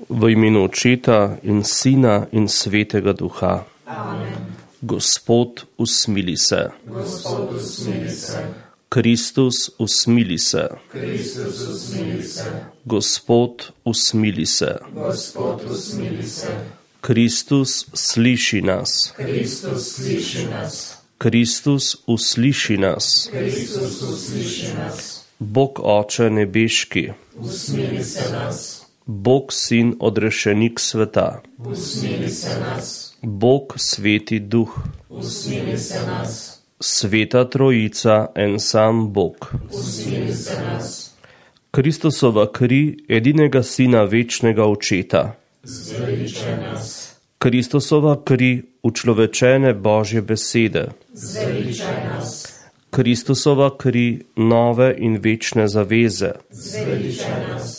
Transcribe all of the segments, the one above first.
V imenu Očeta in Sina in Svetega Duha. Amen. Gospod, usmili se. Gospod, usmili se. Kristus, usmili se. Kristus, usmili se. Gospod, usmili se. Gospod, usmili se. Kristus, sliši nas. Kristus, sliši nas. Kristus, usliši nas. Kristus, usliši nas. Bog Oče nebeški, Usmili se nas. Bog Sin odrešenik sveta, Usmili se nas. Bog Sveti Duh, Usmili se nas. Sveta Trojica, en sam Bog. Usmili se nas. Kristusova kri edinega Sina večnega Očeta. Zveličaj nas. Kristusova kri učlovečene Božje besede. Zveličaj nas. Kristusova kri nove in večne zaveze. Zveličaj nas.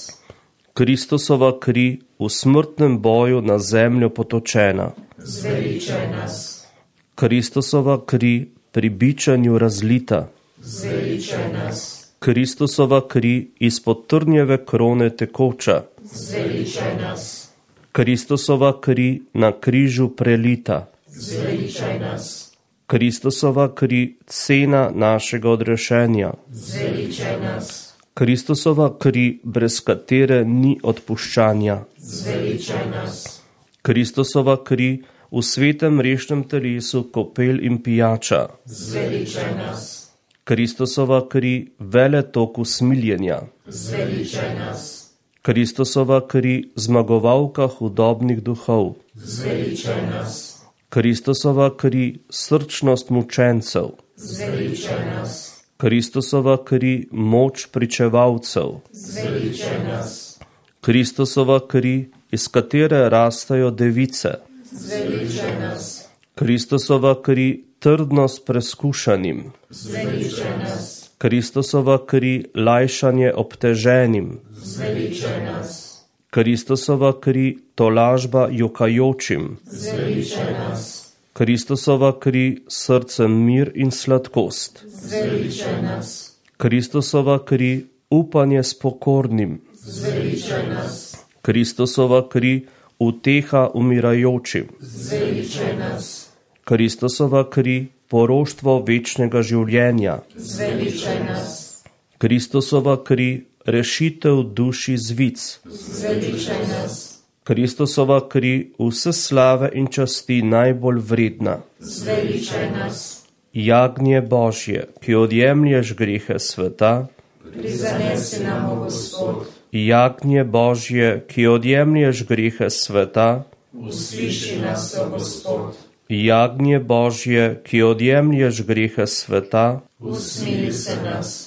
Kristusova kri v smrtnem boju na zemljo potočena. Zveličaj nas. Kristusova kri pri bičanju razlita. Zveličaj nas. Kristusova kri izpod trnjeve krone tekoča. Zveličaj nas. Kristusova kri na križu prelita. Zveličaj nas. Kristusova kri cena našega odrešenja. Zveličaj nas. Kristusova kri, brez katere ni odpuščanja. Zveličaj nas. Kristusova kri v svetem rešnem telesu kopel in pijača. Zveličaj nas. Kristusova kri veletok usmiljenja. Zveličaj nas. Kristusova kri zmagovalka hudobnih duhov. Zveličaj nas. Kristusova kri srčnost mučencev. Zveličaj nas. Kristusova kri moč pričevalcev. Zveličaj nas. Kristusova kri, iz katere rastajo device. Zveličaj nas. Kristusova kri trdnost preskušanim. Zveličaj nas. Kristusova kri lajšanje obteženim. Zveličaj nas. Kristusova kri tolažba jokajočim. Zveličaj nas. Kristusova kri srcem mir in sladkost. Zveličaj nas. Kristusova kri upanje spokornim. Zveličaj nas. Kristusova kri uteha umirajočim. Zveličaj nas. Kristusova kri poroštvo večnega življenja. Zveličaj nas. Kristusova kri rešitev duši zvic. Zveličaj nas. Kristusova kri vse slave in časti najbolj vredna. Zveličaj nas. Jagnje Božje, ki odjemlješ grehe sveta. Prizanesi nam, o Gospod. Jagnje Božje, ki odjemlješ grehe sveta. Usliši nas, o Gospod. Jagnje Božje, ki odjemlješ grehe sveta. Usmili se nas.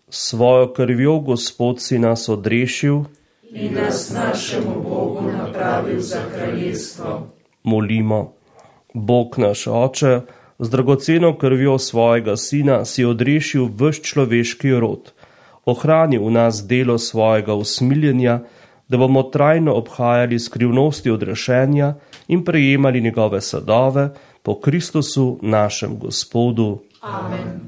Svojo krvjo Gospod si nas odrešil In nas našemu Bogu napravil za kraljestvo. Molimo. Bog naš Oče, z dragoceno krvjo svojega Sina si odrešil ves človeški rod. Ohrani v nas delo svojega usmiljenja, da bomo trajno obhajali skrivnosti odrešenja in prejemali njegove sadove po Kristusu našem Gospodu. Amen.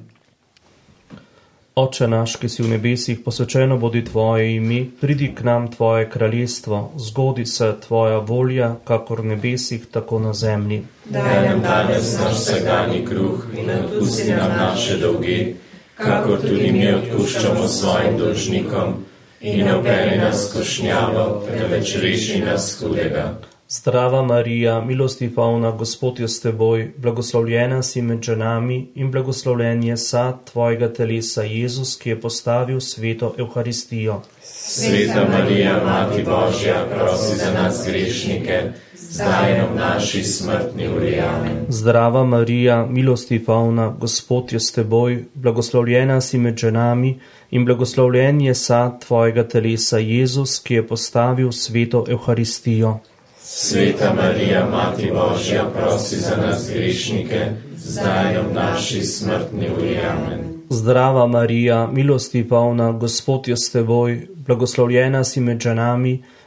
Oče naš, ki si v nebesih, posvečeno bodi tvoje ime, pridi k nam tvoje kraljestvo, zgodi se tvoja volja, kakor v nebesih, tako na zemlji. Daj nam danes naš vsakdanji kruh in odpusti nam naše dolge, kakor tudi mi odpuščamo svojim dolžnikom, in ne vpelji nas v skušnjavo, temveč reši nas hudega. Zdrava Marija, milosti polna, Gospod je s teboj, blagoslovljena si med ženami in blagoslovljen je sad tvojega telesa Jezus, ki je postavil sveto Evharistijo. Sveta Marija, Mati Božja, prosi za nas grešnike, zdaj in ob naši smrtni uri. Amen. Zdrava Marija, milosti polna, Gospod je s teboj, blagoslovljena si med ženami in blagoslovljen je sad tvojega telesa Jezus, ki je postavil sveto Evharistijo. Sveta Marija, Mati Božja, prosi za nas grešnike, zdaj in ob naši smrtni uri. Amen. Zdrava Marija, milosti polna, Gospod je s teboj, blagoslovljena si med ženami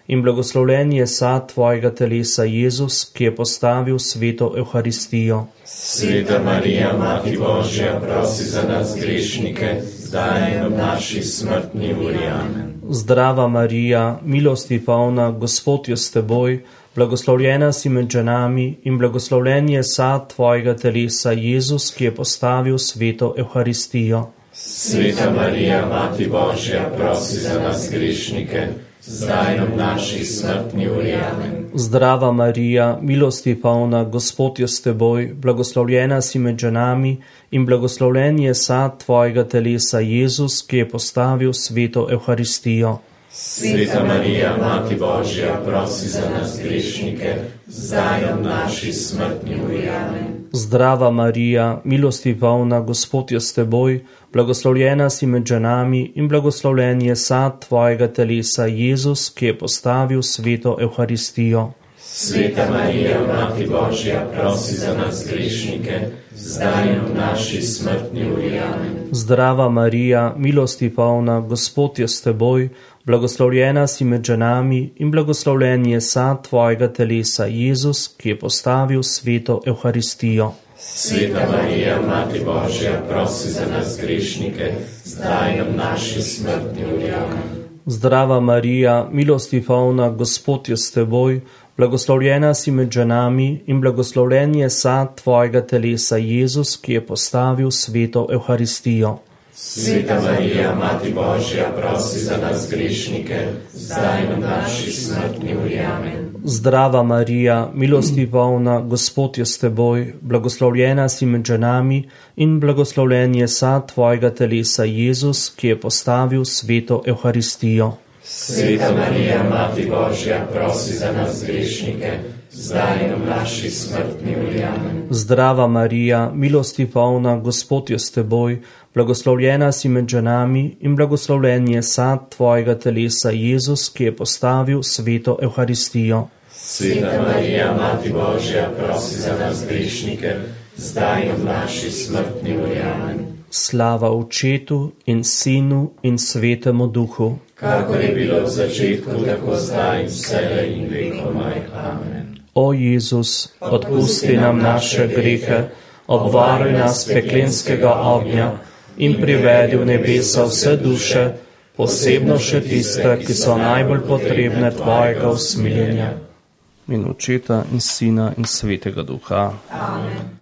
in blagoslovljen je sad tvojega telesa, Jezus, ki je postavil sveto Evharistijo. Sveta Marija, Mati Božja, prosi za nas grešnike, zdaj in ob naši smrtni uri. Amen. Zdrava Marija, milosti polna, Gospod je s teboj, blagoslovljena si med ženami in blagoslovljen je sad tvojega telesa, Jezus, ki je postavil sveto Evharistijo. Sveta Marija, Mati Božja, prosi za nas grešnike, zdaj in ob naši smrtni uri. Amen. Zdrava Marija, milosti polna, Gospod je s teboj, blagoslovljena si med ženami in blagoslovljen je sad tvojega telesa, Jezus, ki je postavil sveto Evharistijo. Sveta Marija, Mati Božja, prosi za nas grešnike, zdaj in ob naši smrtni uri. Amen. Zdrava Marija, milosti polna, Gospod je s teboj, blagoslovljena si med ženami in blagoslovljen je sad tvojega telesa, Jezus, ki je postavil sveto Evharistijo. Sveta Marija, Mati Božja, prosi za nas grešnike, zdaj in ob naši smrtni uri. Amen. Zdrava Marija, milosti polna, Gospod je s teboj, blagoslovljena si med ženami in blagoslovljen je sad tvojega telesa, Jezus, ki je postavil sveto Evharistijo. Sveta Marija, Mati Božja, prosi za nas grešnike, zdaj in ob naši smrtni uri. Amen. Zdrava Marija, milosti polna, Gospod je s teboj, blagoslovljena si med ženami in blagoslovljen je sad tvojega telesa, Jezus, ki je postavil sveto Evharistijo. Sveta Marija, Mati Božja, prosi za nas grešnike, zdaj in ob naši smrtni uri. Amen. Zdrava Marija, milosti polna, Gospod je s teboj, blagoslovljena si med ženami in blagoslovljen je sad tvojega telesa, Jezus, ki je postavil sveto Evharistijo. Sveta Marija, Mati Božja, prosi za nas grešnike, zdaj in ob naši smrtni uri. Amen. Zdrava Marija, milosti polna, Gospod je s teboj, blagoslovljena si med ženami in blagoslovljen je sad tvojega telesa, Jezus, ki je postavil sveto Evharistijo. Sveta Marija, Mati Božja, prosi za nas grešnike, zdaj in ob naši smrtni uri. Amen. Slava Očetu in Sinu in Svetemu Duhu. Kakor je bilo v začetku, tako zdaj in vselej in vekomaj. Amen. O Jezus, odpusti nam naše grehe, obvaruj nas peklenskega ognja in privedi v nebesa vse duše, posebno še tiste, ki so najbolj potrebne tvojega usmiljenja. In Očeta in Sina in Svetega Duha. Amen.